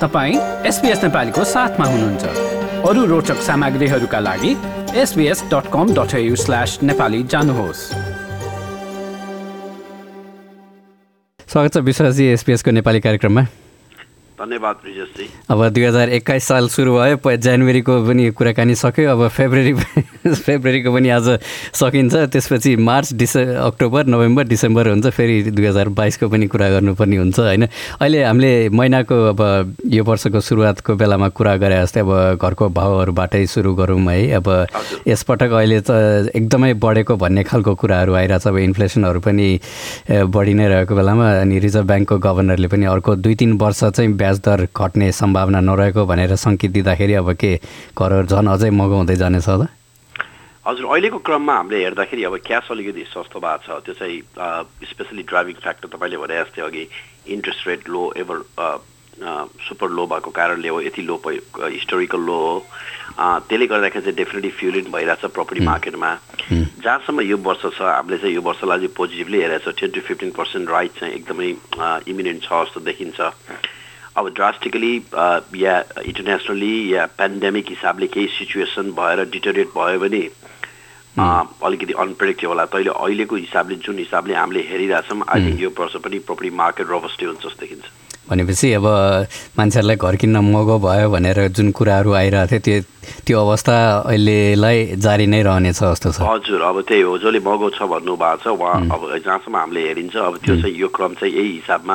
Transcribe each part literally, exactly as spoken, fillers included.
तपाईँ एसबीएस नेपालीको साथमा हुनुहुन्छ। अरू रोचक सामग्रीहरूका लागि S B S dot com dot A U slash Nepali जानुहोस्। स्वागत छ विश्वासजी एसबीएसको नेपाली कार्यक्रममा। धन्यवाद ब्रिजेशजी। अब दुई हजार एक्काइस साल सुरु भयो, जनवरीको पनि कुराकानी सक्यो, अब फेब्रुअरी फेब्रुअरीको पनि आज सकिन्छ, त्यसपछि मार्च डिसे अक्टोबर नोभेम्बर डिसेम्बर हुन्छ, फेरि दुई हजार बाइसको पनि कुरा गर्नुपर्ने हुन्छ होइन। अहिले हामीले महिनाको अब यो वर्षको सुरुवातको बेलामा कुरा गरे जस्तै अब घरको भाउहरूबाटै सुरु गरौँ है। अब यसपटक अहिले त एकदमै बढेको भन्ने खालको कुराहरू आइरहेछ। अब इन्फ्लेसनहरू पनि बढी नै रहेको बेलामा अनि रिजर्भ ब्याङ्कको गभर्नरले पनि अर्को दुई तिन वर्ष चाहिँ ब्याज दर घट्ने सम्भावना नरहेको भनेर सङ्केत दिँदाखेरि अब के घरहरू झन् अझै महँगो हुँदै जानेछ होला? हजुर, अहिलेको क्रममा हामीले हेर्दाखेरि अब क्यास अलिकति सस्तो भएको छ। त्यो चाहिँ स्पेसली ड्राइभिङ फ्याक्टर तपाईँले भने जस्तै अघि interest rate low ever super low भएको कारणले हो, यति लो हिस्टोरिकल लो हो। त्यसले गर्दाखेरि चाहिँ डेफिनेटली फ्युलिङ भइरहेछ प्रपर्टी मार्केटमा। जहाँसम्म यो वर्ष छ हामीले चाहिँ यो वर्षलाई चाहिँ पोजिटिभली हेरेको छ। Ten to fifteen percent right चाहिँ एकदमै इमिनेन्ट छ जस्तो देखिन्छ। अब ड्रास्टिकली या इन्टरनेसनली या पेन्डेमिक हिसाबले केही सिचुएसन भएर डिटोरिएट भयो भने अलिकति अनप्रेडिक्ट होला। तैँले अहिलेको हिसाबले जुन हिसाबले हामीले हेरिरहेछौँ, आई थिङ्क यो वर्ष पनि प्रपर्टी मार्केट रबस्टै हुन्छ जस्तो देखिन्छ। भनेपछि अब मान्छेहरूलाई घर किन्न महँगो भयो भनेर जुन कुराहरू आइरहेको थियो त्यो त्यो अवस्था अहिलेलाई जारी नै रहनेछ जस्तो छ। हजुर, अब त्यही हो, जसले महँगो छ भन्नुभएको छ उहाँ अब जहाँसम्म हामीले हेरिन्छ अब त्यो चाहिँ यो क्रम चाहिँ यही हिसाबमा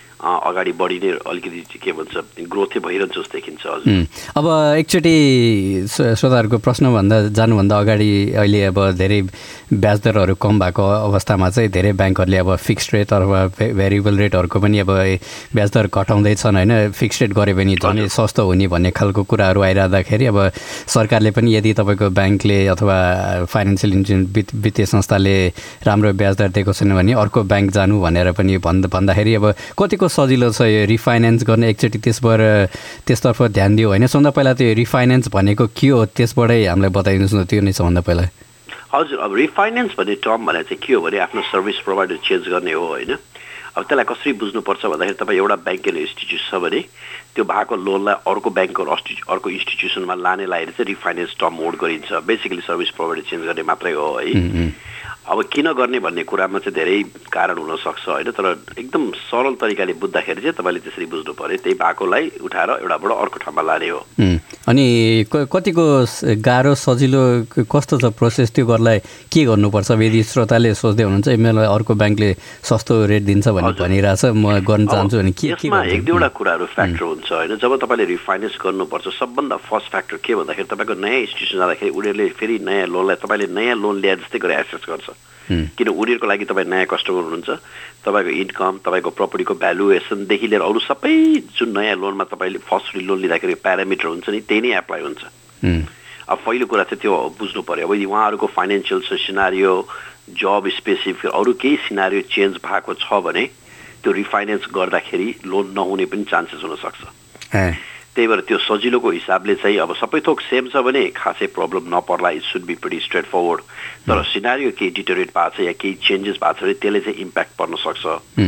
अगाडि बढी नै अलिकति के भन्छ ग्रोथ भइरहन्छ जस्तो देखिन्छ। अब एकचोटि श्रोताहरूको प्रश्नभन्दा जानुभन्दा अगाडि अहिले अब धेरै ब्याज दरहरू कम भएको अवस्थामा चाहिँ धेरै ब्याङ्कहरूले अब फिक्स्ड रेट अथवा भेरिएबल रेटहरूको पनि अब ब्याज दर घटाउँदैछन् होइन। फिक्स्ड रेट गऱ्यो भने झन् सस्तो हुने भन्ने खालको कुराहरू आइरहँदाखेरि अब सरकारले पनि यदि तपाईँको ब्याङ्कले अथवा फाइनेन्सियल इन्स्टिट्युट वित्तीय संस्थाले राम्रो ब्याज दर दिएको छैन भने अर्को ब्याङ्क जानु भनेर पनि भन् भन्दाखेरि अब कतिको सजिलो छ यो रिफाइनेन्स गर्ने? एकचोटि त्यसबाट त्यसतर्फ ध्यान दियो होइन। सबभन्दा पहिला त्यो रिफाइनेन्स भनेको के हो त्यसबाटै हामीलाई बताइदिनुहोस् न, त्यो नै सबभन्दा पहिला। हजुर, अब रिफाइनेन्स भन्ने टर्म भने चाहिँ के हो भने आफ्नो सर्भिस प्रोभाइडर चेन्ज गर्ने हो होइन। अब त्यसलाई कसरी बुझ्नुपर्छ भन्दाखेरि तपाईँ एउटा ब्याङ्किङ इन्स्टिट्युट छ भने त्यो भएको लोनलाई अर्को ब्याङ्क अर्को इन्स्टिट्युसनमा लाने लागि चाहिँ रिफाइनेन्स टर्म होल्ड गरिन्छ। बेसिकली सर्भिस प्रोभाइडर चेन्ज गर्ने मात्रै हो है। अब किन गर्ने भन्ने कुरामा चाहिँ धेरै कारण हुनसक्छ होइन, तर एकदम सरल तरिकाले बुझ्दाखेरि चाहिँ तपाईँले त्यसरी बुझ्नु पऱ्यो। त्यही भएकोलाई उठाएर एउटाबाट अर्को ठाउँमा लाने हो। अनि कतिको गाह्रो सजिलो कस्तो छ प्रोसेस? त्यो गर्नलाई के गर्नुपर्छ? यदि श्रोताले सोच्दै हुनुहुन्छ मलाई अर्को ब्याङ्कले सस्तो रेट दिन्छ भन्ने भनिरहेछ, म गर्न चाहन्छु भने के के यसमा एक दुईवटा कुराहरू फ्याक्टर हुन्छ होइन। जब तपाईँले रिफाइनेन्स गर्नुपर्छ सबभन्दा फर्स्ट फ्याक्टर के भन्दाखेरि तपाईँको नयाँ इन्स्टिट्युसन जाँदाखेरि उनीहरूले फेरि नयाँ लोनलाई तपाईँले नयाँ लोन ल्याए जस्तै गरेर एसेस गर्छ। किन उनीहरूको लागि तपाईँ नयाँ कस्टमर हुनुहुन्छ, तपाईँको इन्कम तपाईँको प्रपर्टीको भ्यालुएसनदेखि लिएर अरू सबै जुन नयाँ लोनमा तपाईँले फर्स्ट लोन लिँदाखेरि प्यारामिटर हुन्छ नि त्यही नै एप्लाई हुन्छ। अब पहिलो कुरा चाहिँ त्यो बुझ्नु पऱ्यो। अब यदि उहाँहरूको फाइनेन्सियल सिनारियो जब स्पेसिफिक अरू केही सिनारियो चेन्ज भएको छ भने त्यो रिफाइनेन्स गर्दाखेरि लोन नहुने पनि चान्सेस हुनसक्छ। त्यही भएर त्यो सजिलोको हिसाबले चाहिँ अब सबै थोक सेम छ भने खासै प्रब्लम नपर्ला। It should be pretty straightforward. तर सिनारियो केही डिटोरेट भएको छ या केही चेन्जेस भएको छ भने त्यसले चाहिँ इम्प्याक्ट पर्न सक्छ।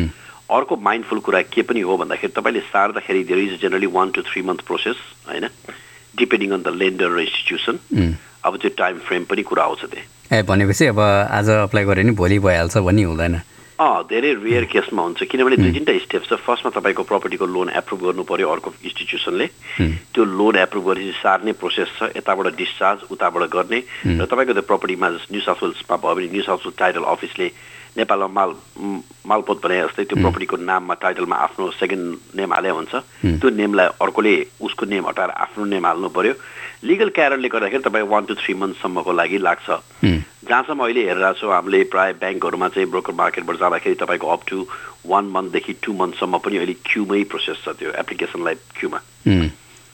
अर्को माइन्डफुल कुरा के पनि हो भन्दाखेरि तपाईँले सार्दाखेरि there is generally one two three month process होइन, डिपेन्डिङ अन द लेन्डर र इन्स्टिट्युसन। अब त्यो टाइम फ्रेम पनि कुरा आउँछ त्यहाँ। ए भनेपछि अब आज अप्लाई गऱ्यो भने भोलि भइहाल्छ भन्ने हुँदैन? अँ, धेरै रेयर केसमा हुन्छ किनभने दुई तिनवटा स्टेप छ। फर्स्टमा तपाईँको प्रपर्टीको लोन एप्रुभ गर्नु पर्यो अर्को इन्स्टिट्युसनले। त्यो लोन एप्रुभ गरेपछि सार्ने प्रोसेस छ, यताबाट डिस्चार्ज उताबाट गर्ने र तपाईँको त्यो प्रपर्टीमा न्यू साउथ वेल्समा भयो भने न्यू साउथ वेल्स टाइटल अफिसले नेपालमा माल मालपोत भने जस्तै त्यो प्रपर्टीको नाममा टाइटलमा आफ्नो सेकेन्ड नेम हाले हुन्छ। त्यो नेमलाई अर्कोले उसको नेम हटाएर आफ्नो नेम हाल्नु पर्यो। लिगल कारणले गर्दाखेरि तपाईँ वान टु थ्री मन्थसम्मको लागि लाग्छ। जहाँसम्म अहिले हेरिरहेको छौँ हामीले प्राय ब्याङ्कहरूमा चाहिँ ब्रोकर मार्केटबाट जाँदाखेरि तपाईँको अप टु वान मन्थदेखि टू मन्थसम्म पनि अहिले क्यूमै प्रोसेस छ त्यो एप्लिकेसनलाई क्यूमा।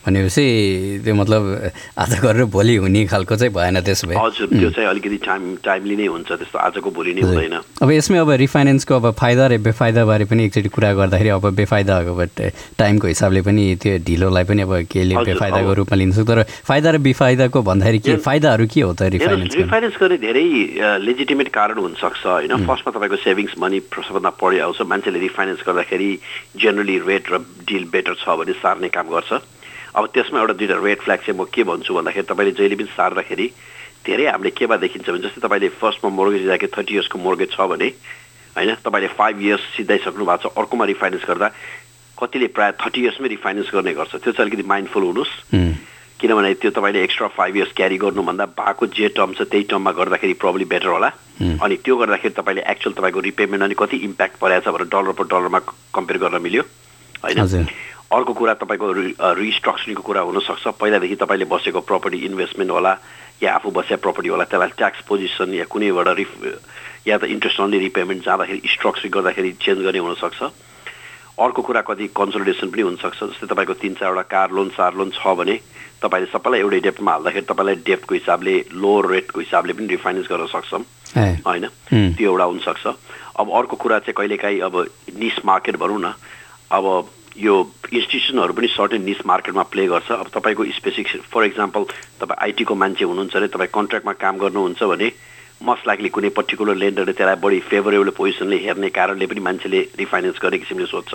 भनेपछि त्यो मतलब आज गरेर भोलि हुने खालको चाहिँ भएन त्यसो भए हजुर त्यो चाहिँ अलिकति टाइम टाइमली नै हुन्छ त्यस्तो आजको भोलि नै हुँदैन अब यसमै अब रिफाइनेन्सको अब फाइदा र बेफाइदाबारे पनि एकचोटि कुरा गर्दाखेरि अब बेफाइदाको टाइमको हिसाबले पनि त्यो ढिलोलाई पनि अब केले बेफाइदाको रूपमा लिन सक्छ तर फाइदा र बेफाइदाको भन्दाखेरि के फाइदाहरू के हो त रिफाइनेन्स रिफाइनेन्स गर्ने धेरै लेजिटिमेट कारण हुनसक्छ होइन फर्स्टमा तपाईँको सेभिङ्स मनी सबभन्दा बढी आउँछ मान्छेले रिफाइनेन्स गर्दाखेरि जेनरली रेट र डिल बेटर छ भने सार्ने काम गर्छ अब त्यसमा एउटा दुईवटा रेड फ्ल्याग चाहिँ म के भन्छु भन्दाखेरि तपाईँले जहिले पनि सार्दाखेरि धेरै हामीले केमा देखिन्छ भने जस्तै तपाईँले फर्स्टमा मोर्गेज राखेको थर्टी इयर्सको मोर्गेज छ भने होइन तपाईँले फाइभ इयर्स सिधाइसक्नु भएको छ अर्कोमा रिफाइनेन्स गर्दा कतिले प्रायः थर्टी इयर्समै रिफाइनेन्स गर्ने गर्छ त्यो चाहिँ अलिकति माइन्डफुल हुनुहोस् किनभने त्यो तपाईँले एक्स्ट्रा फाइभ इयर्स क्यारी गर्नुभन्दा भएको जे टर्म छ त्यही टर्ममा गर्दाखेरि प्रब्लम बेटर होला अनि त्यो गर्दाखेरि तपाईँले एक्चुअल तपाईँको रिपेमेन्ट अनि कति इम्प्याक्ट परेको छ भनेर डलर पर डलरमा कम्पेयर गर्न मिल्यो होइन अर्को कुरा तपाईँको रिस्ट्रक्चरिङको कुरा हुनसक्छ पहिलादेखि तपाईँले बसेको प्रपर्टी इन्भेस्टमेन्ट होला या आफू बसेको प्रपर्टी होला त्यसलाई ट्याक्स पोजिसन या कुनैबाट रिफ या त इन्ट्रेस्ट अन्ली रिपेमेन्ट जाँदाखेरि स्ट्रक्चरिङ गर्दाखेरि चेन्ज गर्ने हुनसक्छ अर्को कुरा कति कन्सोलिडेसन पनि हुनसक्छ जस्तै तपाईँको तिन चारवटा कार लोन चार लोन छ भने तपाईँले सबैलाई एउटै डेप्टमा हाल्दाखेरि तपाईँलाई डेप्टको हिसाबले लोवर रेटको हिसाबले पनि रिफाइनेन्स गर्न सक्छौँ होइन त्यो एउटा हुनसक्छ अब अर्को कुरा चाहिँ कहिलेकाहीँ अब निस मार्केट भनौँ न अब यो इन्स्टिट्युसनहरू पनि सर्टेन निस मार्केटमा प्ले गर्छ अब तपाईँको स्पेसिफिक फर इक्जाम्पल तपाईँ आइटीको मान्छे हुनुहुन्छ भने तपाईँ कन्ट्र्याक्टमा काम गर्नुहुन्छ भने मोस्ट लाइकली कुनै पर्टिकुलर लेन्डरले त्यसलाई बढी फेभरेबल पोजिसनले हेर्ने कारणले पनि मान्छेले रिफाइनेन्स गर्ने किसिमले सोध्छ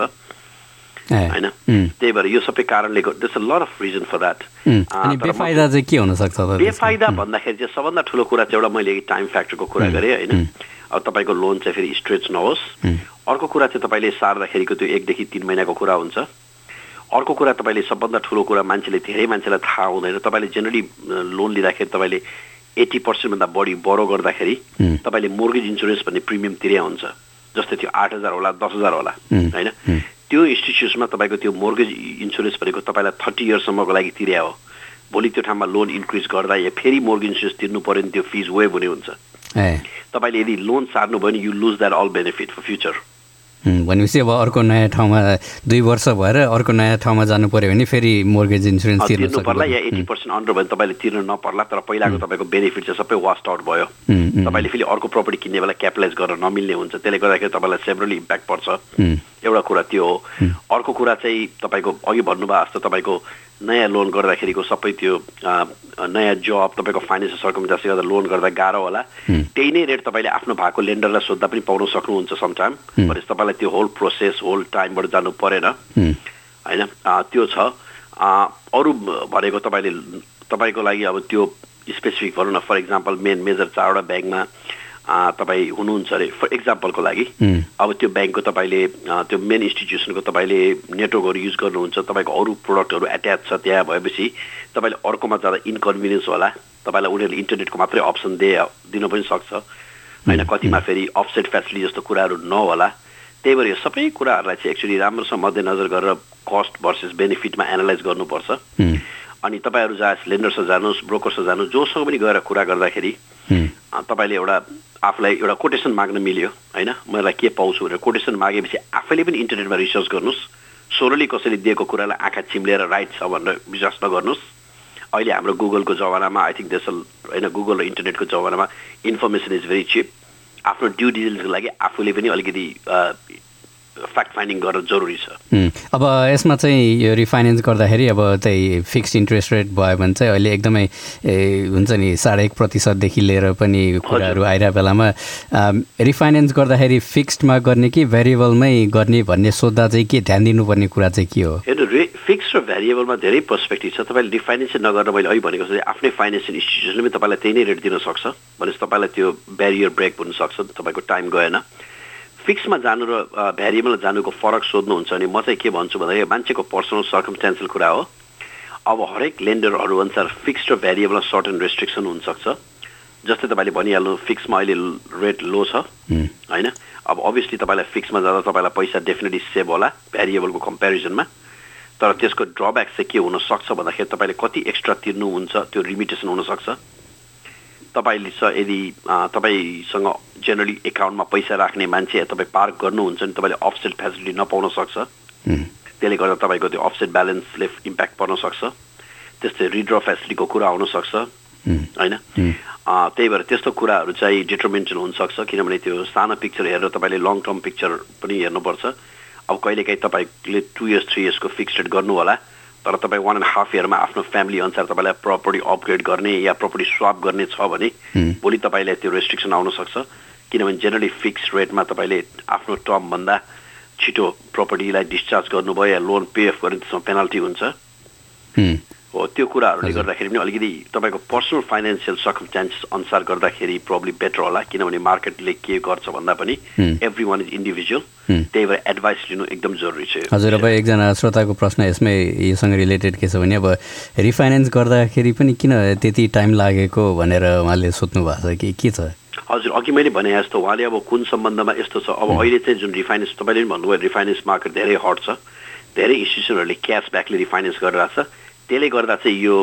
होइन त्यही भएर यो सबै कारणले there a lot of reason for that बेफाइदा चाहिँ के हुनसक्छ बेफाइदा भन्दाखेरि चाहिँ सबभन्दा ठुलो कुरा चाहिँ एउटा मैले टाइम फ्याक्टरको कुरा गरेँ होइन अब तपाईँको लोन चाहिँ फेरि स्ट्रेच नहोस् अर्को कुरा चाहिँ तपाईँले सार्दाखेरिको त्यो एकदेखि तिन महिनाको कुरा हुन्छ अर्को कुरा तपाईँले सबभन्दा ठुलो कुरा मान्छेले धेरै मान्छेलाई थाहा हुँदैन तपाईँले जेनरली लोन लिँदाखेरि तपाईँले एट्टी पर्सेन्टभन्दा बढी बरो गर्दाखेरि तपाईँले मोर्गेज इन्सुरेन्स भन्ने प्रिमियम तिर्या हुन्छ जस्तै त्यो आठ हजार होला दस हजार होला होइन त्यो इन्स्टिट्युसनमा तपाईँको त्यो मोर्गेज इन्सुरेन्स भनेको तपाईँलाई थर्टी इयर्ससम्मको लागि तिर्या हो भोलि त्यो ठाउँमा लोन इन्क्रिज गर्दा या फेरि मोर्गेज इन्सुरेन्स तिर्नु पऱ्यो भने त्यो फिज वेभ हुने हुन्छ तपाईँले यदि लोन सार्नु भयो भने you lose that all benefit for future भनेपछि अब अर्को नयाँ ठाउँमा दुई वर्ष भएर अर्को नयाँ ठाउँमा जानु पऱ्यो भने फेरि मोर्गेज इन्सुरेन्स तिर्नु पर्ला या एट्टी पर्सेन्ट अन्डर भयो भने तपाईँले तिर्नु नपर्ला तर पहिलाको तपाईँको बेनिफिट चाहिँ सबै वास्ट आउट भयो तपाईँले फेरि अर्को प्रपर्टी किन्ने बेला क्यापिटलाइज गर्न नमिल्ने हुन्छ त्यसले गर्दाखेरि तपाईँलाई सेभरली इम्प्याक्ट पर्छ एउटा कुरा त्यो हो अर्को कुरा चाहिँ तपाईँको अघि भन्नुभयो जस्तो तपाईँको नयाँ लोन गर्दाखेरिको सबै त्यो नयाँ जब तपाईँको फाइनेन्सियल सर्कमस्टान्सले गर्दा लोन गर्दा गाह्रो होला त्यही नै रेट तपाईँले आफ्नो भएको लेन्डरलाई सोद्धा पनि पाउन सक्नुहुन्छ समटाइम भनेपछि तपाईँलाई त्यो होल प्रोसेस होल टाइमबाट जानु परेन होइन त्यो छ अरू भनेको तपाईँले तपाईँको लागि अब त्यो स्पेसिफिक भनौँ न फर इक्जाम्पल मेन मेजर चारवटा ब्याङ्कमा तपाईँ हुनुहुन्छ अरे फर इक्जाम्पलको लागि अब त्यो ब्याङ्कको तपाईँले त्यो मेन इन्स्टिट्युसनको तपाईँले नेटवर्कहरू युज गर्नुहुन्छ तपाईँको अरू प्रोडक्टहरू एट्याच छ त्यहाँ भएपछि तपाईँले अर्कोमा जाँदा इन्कन्भिनियन्स होला तपाईँलाई उनीहरूले इन्टरनेटको मात्रै अप्सन दे दिनु पनि सक्छ होइन कतिमा फेरि अफसेट फेसिलिटी जस्तो कुराहरू नहोला त्यही भएर यो सबै कुराहरूलाई चाहिँ एक्चुअली राम्रोसँग मध्यनजर गरेर कस्ट भर्सेस बेनिफिटमा एनालाइज गर्नुपर्छ अनि तपाईँहरू जहाँ लेन्डरसँग जानुहोस् ब्रोकरसँग जानुहोस् जोसँग पनि गएर कुरा गर्दाखेरि तपाईँले एउटा आफूलाई एउटा कोटेसन माग्न मिल्यो होइन मलाई के पाउँछु भनेर कोटेसन मागेपछि आफैले पनि इन्टरनेटमा रिसर्च गर्नुहोस् सोरली कसैले दिएको कुरालाई आँखा चिम्लेर राइट छ भनेर विश्वास नगर्नुहोस् अहिले हाम्रो गुगलको जमानामा आई थिङ्क देश होइन गुगल र इन्टरनेटको जमानामा इन्फर्मेसन इज भेरी चिप आफ्नो ड्यु डिलिजेन्सको लागि आफूले पनि अलिकति फ्याक्ट फाइन्डिङ गर्न जरुरी छ अब यसमा चाहिँ यो रिफाइनेन्स गर्दाखेरि अब चाहिँ फिक्स्ड इन्ट्रेस्ट रेट भयो भने चाहिँ अहिले एकदमै हुन्छ नि साढे एक प्रतिशतदेखि लिएर पनि कुराहरू आइरहेको बेलामा रिफाइनेन्स गर्दाखेरि फिक्स्डमा गर्ने कि भेरिएबलमै गर्ने भन्ने सोद्धा चाहिँ के ध्यान दिनुपर्ने कुरा चाहिँ के हो हेर्नु रे फिक्स्ड र भेरिएबलमा धेरै पर्सपेक्टिभ छ तपाईँले रिफाइनेन्स नगरेर मैले अघि भनेको जस्तै आफ्नै फाइनेन्सियल इन्स्टिट्युसनले पनि तपाईँलाई त्यही नै रेट दिन सक्छ भनेपछि तपाईँलाई त्यो ब्यारियर ब्रेक हुनसक्छ तपाईँको टाइम गएन फिक्समा जानु र भ्यारिएबलमा जानुको फरक सोध्नुहुन्छ भने म चाहिँ के भन्छु भन्दाखेरि मान्छेको पर्सनल सर्कमस्टान्सियल कुरा हो अब हरेक लेन्डरहरू अनुसार फिक्स्ड र भ्यारिएबलमा सर्टेन रेस्ट्रिक्सन हुनसक्छ जस्तै तपाईँले भनिहाल्नु फिक्समा अहिले रेट लो छ होइन अब अभियसली तपाईँलाई फिक्समा जाँदा तपाईँलाई पैसा डेफिनेटली सेभ होला भ्यारिएबलको कम्पेरिजनमा तर त्यसको ड्रब्याक चाहिँ के हुनसक्छ भन्दाखेरि तपाईँले कति एक्स्ट्रा तिर्नुहुन्छ त्यो लिमिटेसन हुनसक्छ तपाईँले यदि तपाईँसँग जेनरली एकाउन्टमा पैसा राख्ने मान्छे तपाईँ पार्क गर्नुहुन्छ भने तपाईँले अफसेट फेसिलिटी नपाउन सक्छ त्यसले गर्दा तपाईँको त्यो अफसेट ब्यालेन्सले इम्प्याक्ट पर्न सक्छ त्यस्तै रिड्र फेसिलिटीको कुरा आउन सक्छ होइन त्यही भएर त्यस्तो कुराहरू चाहिँ डिटर्मिनेसन हुनसक्छ किनभने त्यो सानो पिक्चर हेरेर तपाईँले लङ टर्म पिक्चर पनि हेर्नुपर्छ अब कहिलेकाहीँ तपाईँले टु इयर्स थ्री इयर्सको फिक्स रेट गर्नु होला तर तपाईँ वान एन्ड हाफ इयरमा आफ्नो फ्यामिली अनुसार तपाईँलाई प्रपर्टी अपग्रेड गर्ने या प्रपर्टी स्वाप गर्ने छ भने भोलि तपाईँलाई त्यो रेस्ट्रिक्सन आउन सक्छ किनभने जेनरली फिक्स रेटमा तपाईँले आफ्नो टर्मभन्दा छिटो प्रपर्टीलाई डिस्चार्ज गर्नुभयो या लोन पे अफ गर्ने त्यसमा पेनल्टी हुन्छ हो त्यो कुराहरूले गर्दाखेरि पनि अलिकति तपाईँको पर्सनल फाइनेन्सियल सर्कमस्टान्सेस अनुसार गर्दाखेरि प्रब्ली बेटर होला किनभने मार्केटले के गर्छ भन्दा पनि एभ्री वान इज इन्डिभिजुअल त्यही भएर एडभाइस लिनु एकदम जरुरी छ हजुर अब एकजना श्रोताको प्रश्न यसमै योसँग रिलेटेड के छ भने अब रिफाइनेन्स गर्दाखेरि पनि किन त्यति टाइम लागेको भनेर उहाँले सोध्नु भएको छ कि के छ हजुर अघि मैले भने जस्तो उहाँले अब कुन सम्बन्धमा यस्तो छ अब अहिले चाहिँ जुन रिफाइनेन्स तपाईँले पनि भन्नुभयो रिफाइनेन्स मार्केट धेरै हट छ धेरै इन्स्टिट्युसनहरूले क्यास ब्याकले रिफाइनेन्स गरिरहेको छ त्यसले गर्दा चाहिँ यो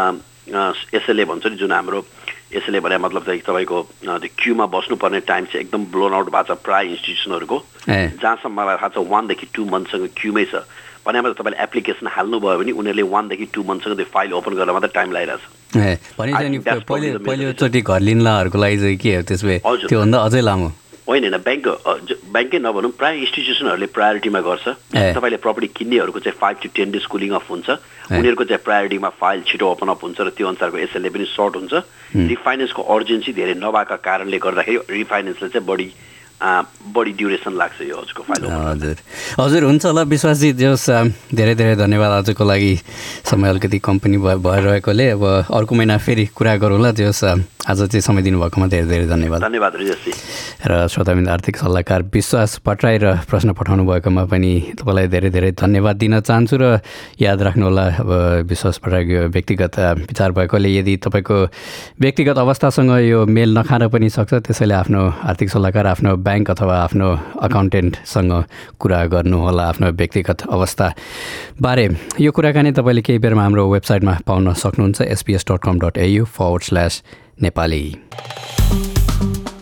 एसएलए भन्छ नि जुन हाम्रो एसएलए भने मतलब चाहिँ तपाईँको त्यो क्यूमा बस्नुपर्ने टाइम चाहिँ एकदम ब्लोन आउट भएको छ प्राय इन्स्टिट्युसनहरूको जहाँसम्म मलाई थाहा छ वानदेखि टू मन्थसँग क्यूमै छ भनेमा तपाईँले एप्लिकेसन हाल्नुभयो भने उनीहरूले वानदेखि टू मन्थसँग त्यो फाइल ओपन गर्न मात्रै टाइम लगाइरहेछ ए भने पहिले पहिलोचोटि घर लिनलाहरूको लागि चाहिँ के हो त्यसमा त्योभन्दा अझै लामो होइन होइन ब्याङ्क ब्याङ्कै नभनौँ प्रायः इन्स्टिट्युसनहरूले प्रायोरिटीमा गर्छ तपाईँले प्रपर्टी किन्नेहरूको चाहिँ five to ten days cooling off हुन्छ उनीहरूको चाहिँ प्रायोरिटीमा फाइल छिटो ओपन अप हुन्छ र त्यो अनुसारको एसएलए पनि सर्ट हुन्छ रिफाइनेन्सको अर्जेन्सी धेरै नभएको कारणले गर्दाखेरि रिफाइनेन्सले चाहिँ बढी बढी ड्युरेसन लाग्छ यो हजुरको फाइल हजुर हजुर हुन्छ होला विश्वासजी जस धेरै धेरै धन्यवाद आजको लागि समय अलिकति कम्पनी भइरहेकोले अब अर्को महिना फेरि कुरा गरौँला जस आज चाहिँ समय दिनुभएकोमा धेरै धेरै धन्यवाद धन्यवाद रिजसजी र श्रोताबिन्द आर्थिक सल्लाहकार विश्वास भट्टराई र प्रश्न पठाउनु भएकोमा पनि तपाईँलाई धेरै धेरै धन्यवाद दिन चाहन्छु र याद राख्नुहोला अब विश्वास भट्टराईको व्यक्तिगत विचार भएकोले यदि तपाईँको व्यक्तिगत अवस्थासँग यो मेल नखान पनि सक्छ त्यसैले आफ्नो आर्थिक सल्लाहकार आफ्नो ब्याङ्क अथवा आफ्नो अकाउन्टेन्टसँग कुरा गर्नुहोला आफ्नो व्यक्तिगत अवस्थाबारे यो कुराकानी तपाईँले केही बेरमा हाम्रो वेबसाइटमा पाउन सक्नुहुन्छ SPS dot com dot AU forward slash Nepali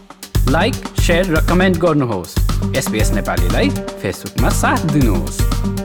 like share र कमेन्ट गर्नुहोस् एसपिएस नेपालीलाई फेसबुकमा साथ दिनुहोस्।